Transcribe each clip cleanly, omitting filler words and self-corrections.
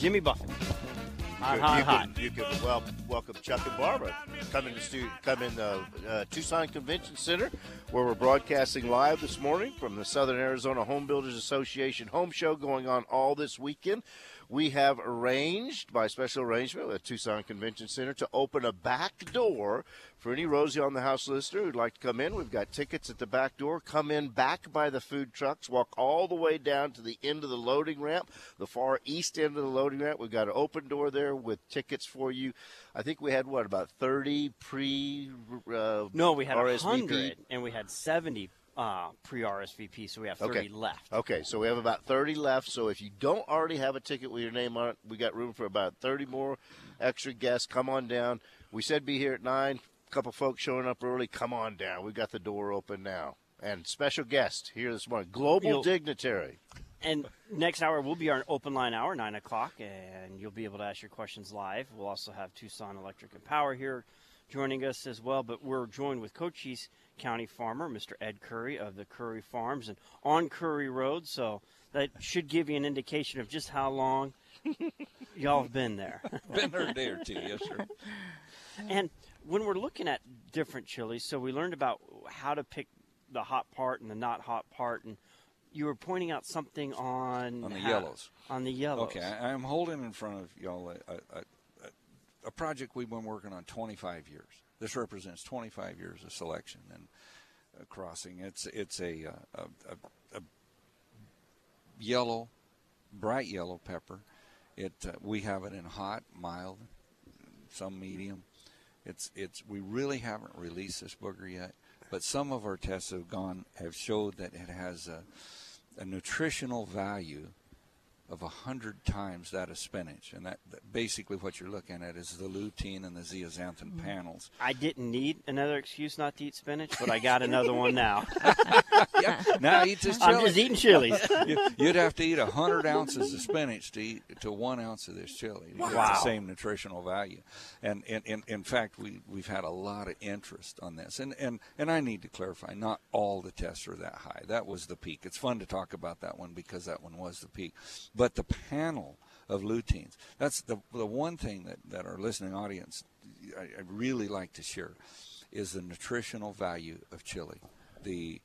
Jimmy Buffett. You could welcome Chuck and Barbara. Come in Tucson Convention Center, where we're broadcasting live this morning from the Southern Arizona Home Builders Association home show going on all this weekend. We have arranged, by special arrangement with Tucson Convention Center, to open a back door for any Rosie on the House listener who'd like to come in. We've got tickets at the back door. Come in back by the food trucks. Walk all the way down to the end of the loading ramp, the far east end of the loading ramp. We've got an open door there with tickets for you. I think we had, about 30 No, we had RSVP? 100, and we had 70 pre-RSVP, so we have 30 left. Okay, so we have about 30 left. So if you don't already have a ticket with your name on it, we got room for about 30 more extra guests. Come on down. We said be here at 9. A couple folks showing up early. Come on down. We got the door open now. And special guest here this morning, global dignitary. And next hour will be our open line hour, 9 o'clock, and you'll be able to ask your questions live. We'll also have Tucson Electric and Power here joining us as well, but we're joined with Cochise County farmer, Mr. Ed Curry of the Curry Farms and on Curry Road, so that should give you an indication of just how long y'all have been there. Been there a day or two, yes, sir. And when we're looking at different chilies, so we learned about how to pick the hot part and the not hot part, and you were pointing out something on the yellows. On the yellows. Okay, I'm holding in front of y'all a project we've been working on 25 years. This represents 25 years of selection and crossing. It's a yellow, bright yellow pepper. We have it in hot, mild, some medium. We really haven't released this booger yet, but some of our tests have showed that it has a nutritional value of 100 times that of spinach, and that basically what you're looking at is the lutein and the zeaxanthin panels. I didn't need another excuse not to eat spinach, but I got another one now. Yeah, now eat this chili. I'm just eating chilies. You'd have to eat 100 ounces of spinach to 1 ounce of this chili to get the same nutritional value. And in fact, we've had a lot of interest on this. And I need to clarify, not all the tests are that high. That was the peak. It's fun to talk about that one because that one was the peak. But the panel of luteins, that's the one thing that our listening audience, I'd really like to share, is the nutritional value of chili. The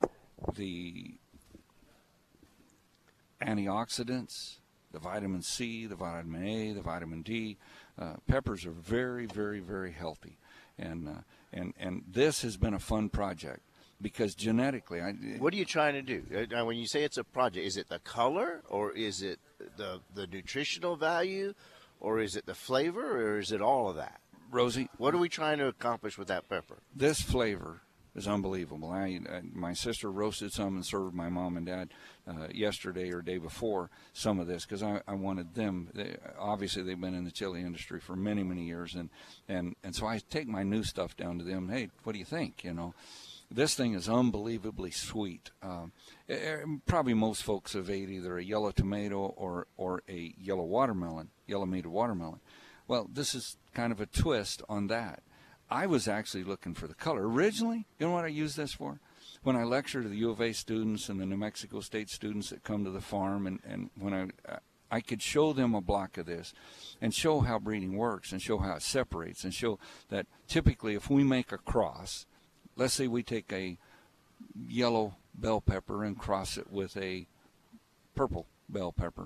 antioxidants, the vitamin C, the vitamin A, the vitamin D. Peppers are very, very, very healthy. And this has been a fun project. Because genetically, what are you trying to do? Now, when you say it's a project, is it the color, or is it the nutritional value, or is it the flavor, or is it all of that? Rosie, what are we trying to accomplish with that pepper? This flavor is unbelievable. My sister roasted some and served my mom and dad yesterday or day before some of this because I wanted them. Obviously, they've been in the chili industry for many, many years, and so I take my new stuff down to them. Hey, what do you think? This thing is unbelievably sweet. Probably most folks have ate either a yellow tomato or a yellow mated watermelon. Well, this is kind of a twist on that. I was actually looking for the color. Originally, you know what I used this for? When I lecture to the U of A students and the New Mexico State students that come to the farm, and when I could show them a block of this and show how breeding works and show how it separates and show that typically if we make a cross, let's say we take a yellow bell pepper and cross it with a purple bell pepper.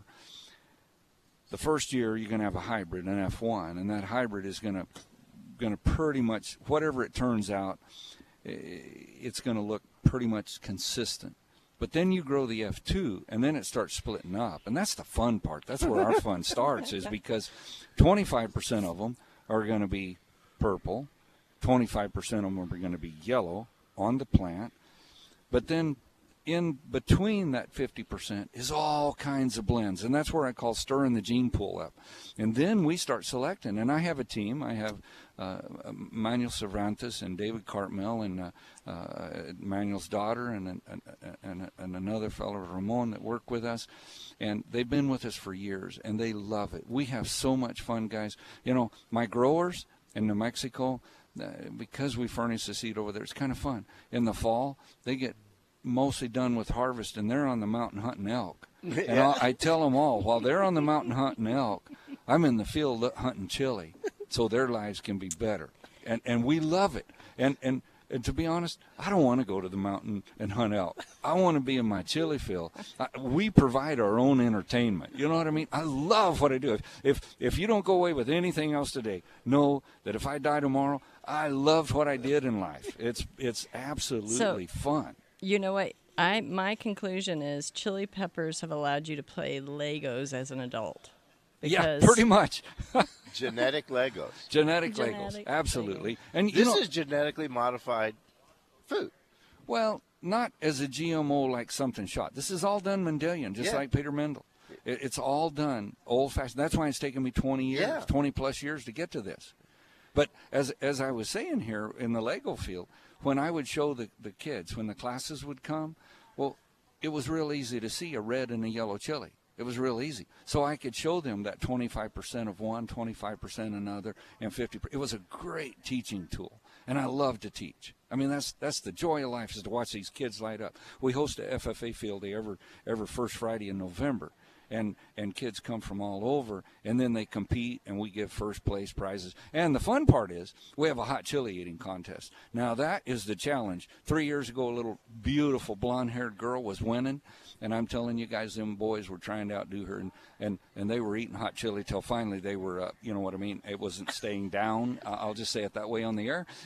The first year you're going to have a hybrid, an F1, and that hybrid is going to pretty much, whatever it turns out, it's going to look pretty much consistent. But then you grow the F2, and then it starts splitting up. And that's the fun part. That's where our fun starts, is because 25% of them are going to be purple, 25% of them are going to be yellow on the plant. But then in between that 50% is all kinds of blends. And that's where I call stirring the gene pool up. And then we start selecting. And I have a team. I have Manuel Cervantes and David Cartmel and Manuel's daughter and another fellow, Ramon, that work with us. And they've been with us for years, and they love it. We have so much fun, guys. My growers in New Mexico, because we furnish the seed over there, it's kind of fun. In the fall, they get mostly done with harvest, and they're on the mountain hunting elk. And I tell them all, while they're on the mountain hunting elk, I'm in the field hunting chili so their lives can be better. And we love it. And to be honest, I don't want to go to the mountain and hunt elk. I want to be in my chili field. We provide our own entertainment. You know what I mean? I love what I do. If you don't go away with anything else today, know that if I die tomorrow, I loved what I did in life. It's absolutely fun. You know what? My conclusion is Chili Peppers have allowed you to play Legos as an adult. Yeah, pretty much. Genetic Legos. Genetic Legos, absolutely. Legos. And this is genetically modified food. Well, not as a GMO like something shot. This is all done Mendelian, just like Peter Mendel. It's all done old-fashioned. That's why it's taken me 20 years, 20-plus years to get to this. But as I was saying here in the Lego field, when I would show the kids, when the classes would come, well, it was real easy to see a red and a yellow chili. It was real easy. So I could show them that 25% of one, 25% another, and 50%. It was a great teaching tool, and I love to teach. I mean, that's the joy of life, is to watch these kids light up. We host a FFA field day every first Friday in November, and kids come from all over, and then they compete, and we give first place prizes. And the fun part is we have a hot chili eating contest. Now, that is the challenge. 3 years ago, a little beautiful blonde-haired girl was winning, and I'm telling you guys, them boys were trying to outdo her, and they were eating hot chili till finally they were up. You know what I mean? It wasn't staying down. I'll just say it that way on the air.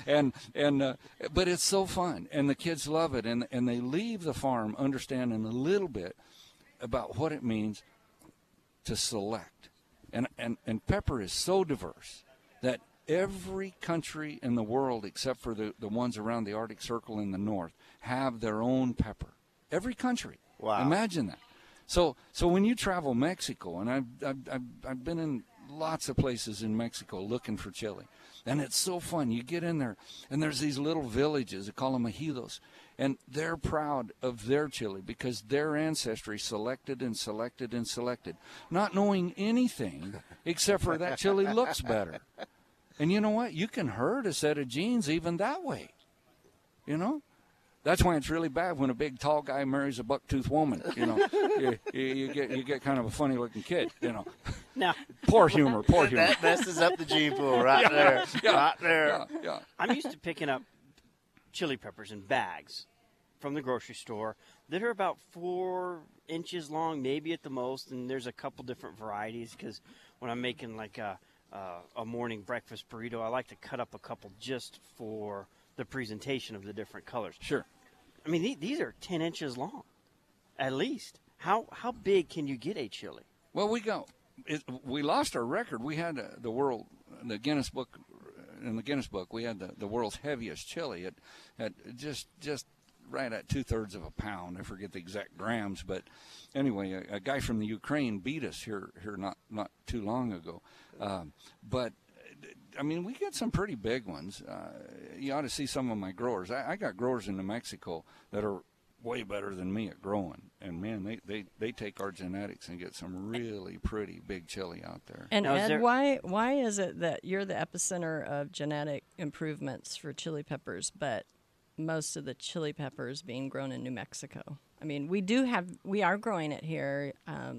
But it's so fun, and the kids love it, and they leave the farm understanding a little bit about what it means to select. And pepper is so diverse that every country in the world, except for the ones around the Arctic Circle in the north, have their own pepper. Every country. Wow. Imagine that. So when you travel Mexico, and I've been in lots of places in Mexico looking for chili, and it's so fun. You get in there, and there's these little villages. They call them ejidos. And they're proud of their chili because their ancestry selected and selected and selected, not knowing anything except for that chili looks better. And you know what? You can herd a set of genes even that way. You know? That's why it's really bad when a big tall guy marries a buck-toothed woman. You know, you get kind of a funny-looking kid. You know, Now, poor humor. That messes up the gene pool right there. Right there. Yeah. I'm used to picking up chili peppers in bags from the grocery store that are about 4 inches long, maybe at the most, and there's a couple different varieties because when I'm making like a morning breakfast burrito, I like to cut up a couple just for the presentation of the different colors. Sure. I mean, these are 10 inches long, at least. How big can you get a chili? Well, we lost our record. We had the Guinness Book. In the Guinness Book, we had the world's heaviest chili at just right at 2/3 of a pound. I forget the exact grams, but anyway, a guy from the Ukraine beat us here not too long ago. But I mean, we get some pretty big ones. You ought to see some of my growers. I got growers in New Mexico that are way better than me at growing, and man, they take our genetics and get some really pretty big chili out there. And now, Ed, why is it that you're the epicenter of genetic improvements for chili peppers, but most of the chili peppers being grown in New Mexico? I mean, we are growing it here.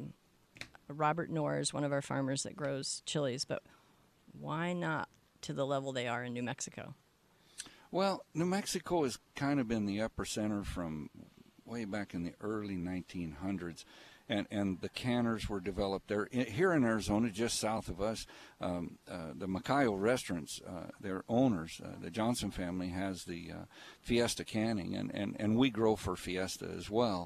Robert Knorr is one of our farmers that grows chilies, but why not to the level they are in New Mexico? Well, New Mexico has kind of been the epicenter from way back in the early 1900s, and the canners were developed there. Here in Arizona, just south of us, the Macayo restaurants, their owners, the Johnson family, has the Fiesta canning, and we grow for Fiesta as well.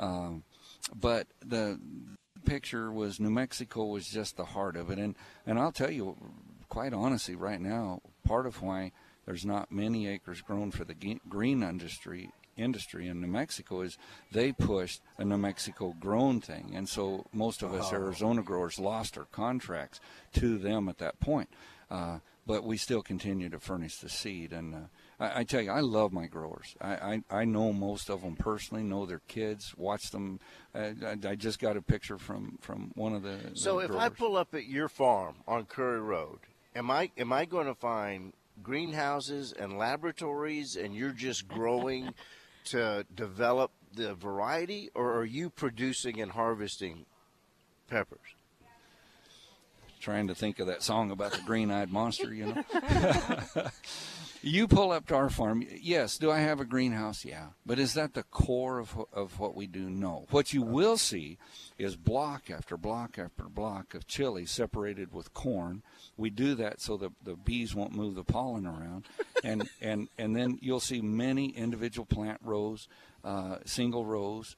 But the picture was New Mexico was just the heart of it, and I'll tell you, quite honestly, right now, part of why there's not many acres grown for the green industry in New Mexico is they pushed a New Mexico grown thing, and so most of us Arizona growers lost our contracts to them at that point. But we still continue to furnish the seed, and I tell you, I love my growers. I know most of them personally, know their kids, watch them. I just got a picture from one of the So if growers. I pull up at your farm on Curry Road, am I going to find greenhouses and laboratories, and you're just growing to develop the variety, or are you producing and harvesting peppers? trying to think of that song about the green-eyed monster, you know. You pull up to our farm. Yes, do I have a greenhouse? Yeah. But is that the core of what we do? No. What you will see is block after block after block of chili separated with corn. We do that so the bees won't move the pollen around. And then you'll see many individual plant rows, single rows.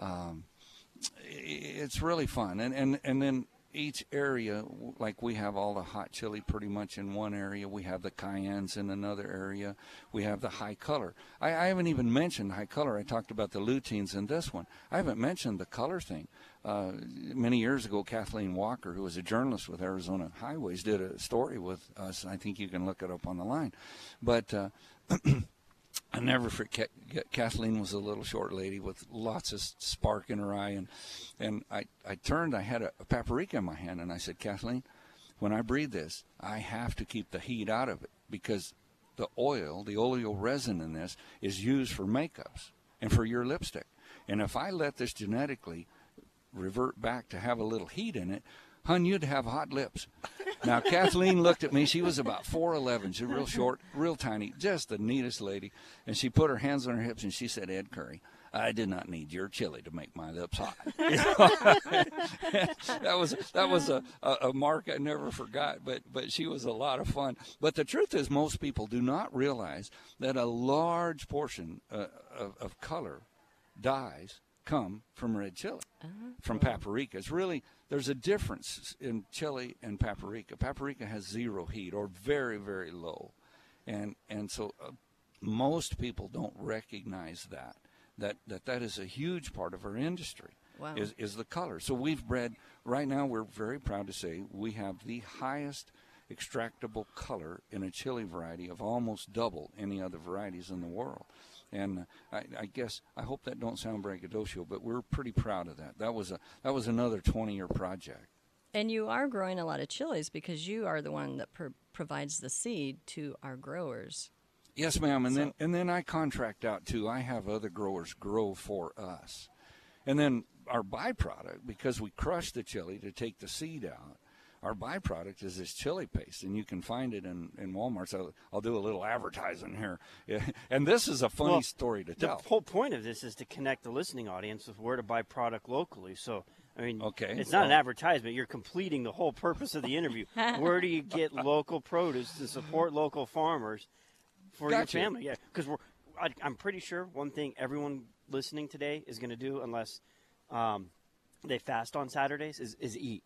It's really fun. And then each area, like we have all the hot chili pretty much in one area. We have the cayennes in another area. We have the high color. I haven't even mentioned high color. I talked about the luteins in this one. I haven't mentioned the color thing. Many years ago, Kathleen Walker, who was a journalist with Arizona Highways, did a story with us. I think you can look it up on the line. But I never forget, Kathleen was a little short lady with lots of spark in her eye. And I turned, I had a paprika in my hand, and I said, Kathleen, when I breathe this, I have to keep the heat out of it because the oil, the oleoresin resin in this, is used for makeups and for your lipstick. And if I let this genetically revert back to have a little heat in it, hun, you'd have hot lips. Now, Kathleen looked at me. She was about 4'11". She's real short, real tiny, just the neatest lady. And she put her hands on her hips, and she said, Ed Curry, I did not need your chili to make my lips hot. that was a mark I never forgot, but she was a lot of fun. But the truth is most people do not realize that a large portion of color dyes come from red chili, from paprika. It's really, there's a difference in chili and paprika. Paprika has zero heat or very, very low. And so most people don't recognize that is a huge part of our industry. Wow. is the color. So we've bred, right now we're very proud to say we have the highest extractable color in a chili variety of almost double any other varieties in the world. And I guess, I hope that don't sound braggadocio, but we're pretty proud of that. That was another 20-year project. And you are growing a lot of chilies because you are the one that provides the seed to our growers. Yes, ma'am. And then I contract out too. I have other growers grow for us. And then our byproduct, because we crush the chili to take the seed out, our byproduct is this chili paste, and you can find it in Walmart. So I'll do a little advertising here. And this is a funny story to tell. The whole point of this is to connect the listening audience with where to buy product locally. So, I mean, it's not an advertisement. You're completing the whole purpose of the interview. Where do you get local produce to support local farmers for your family? Yeah, because I'm pretty sure one thing everyone listening today is going to do, unless they fast on Saturdays, is eat.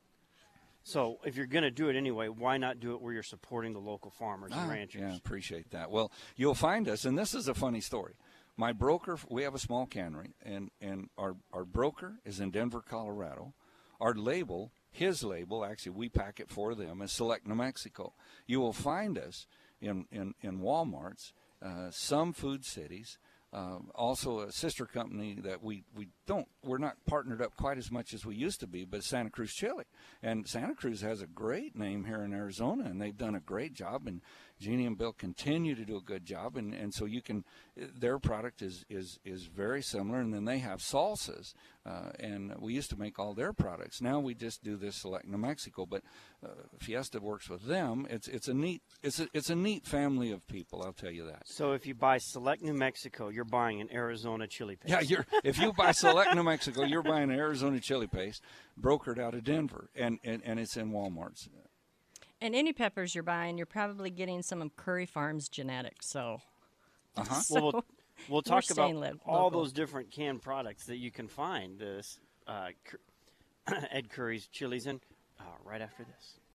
So if you're going to do it anyway, why not do it where you're supporting the local farmers and ranchers? Yeah, appreciate that. Well, you'll find us, and this is a funny story. My broker, we have a small cannery, and our broker is in Denver, Colorado. Our label, his label, actually we pack it for them, is Select New Mexico. You will find us in Walmarts, some food cities, also a sister company that we're not partnered up quite as much as we used to be, but Santa Cruz Chili. And Santa Cruz has a great name here in Arizona, and they've done a great job, and Jeannie and Bill continue to do a good job, and so you can, their product is very similar, and then they have salsas, and we used to make all their products. Now we just do this Select New Mexico, but Fiesta works with them. It's a neat family of people, I'll tell you that. So if you buy Select New Mexico, you're buying an Arizona chili paste. Yeah, if you buy Select New Mexico, you're buying an Arizona chili paste, brokered out of Denver, and it's in Walmarts. And any peppers you're buying, you're probably getting some of Curry Farms genetics. So, well, we'll talk about all those different canned products that you can find. This Ed Curry's chilies in right after this.